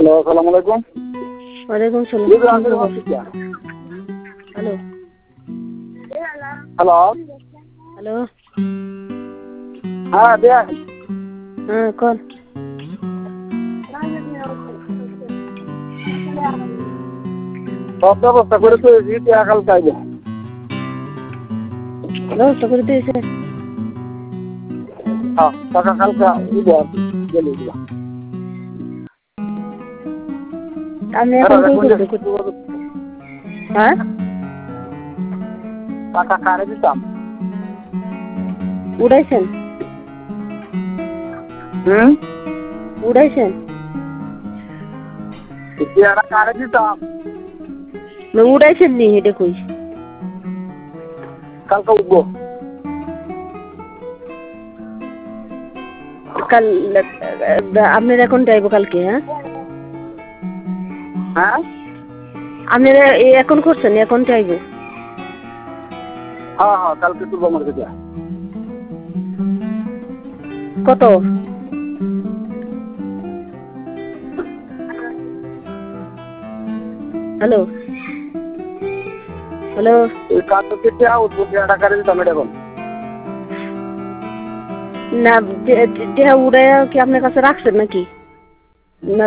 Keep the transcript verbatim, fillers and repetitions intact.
Hello, আসসালামু আলাইকুম। ওয়ালাইকুম সালাম। হ্যালো হ্যালো হ্যালো হ্যালো হ্যাঁ দেন হ্যাঁ কর। সব ব্যবস্থা করে তো দিতে আকাল চাইবে ব্যবস্থা করে দিয়েছে। হ্যাঁ টাকা কালকা দিব আর কি গেলে দিব আপনি এখন কই করতে হ্যাঁ টাকা কারে দিতাম উড়াইছেন হুম উড়াইছেন টাকা কারে দিতাম না উড়াইছেন নি এটা কই কালকা উঠবো কাল আপনার এখন যাইব কালকে হ্যাঁ হ্যাঁ আপনারা এখন করছেন এখন চাইব হ্যাঁ হ্যাঁ কালকে তুলবো আমার কাছে কত হ্যালো হ্যালো এই কাজ থেকে উঠবো টাকা কারে দিতাম এটা এখন না দেহা উড়াইয়া কি আপনার কাছে রাখছেন নাকি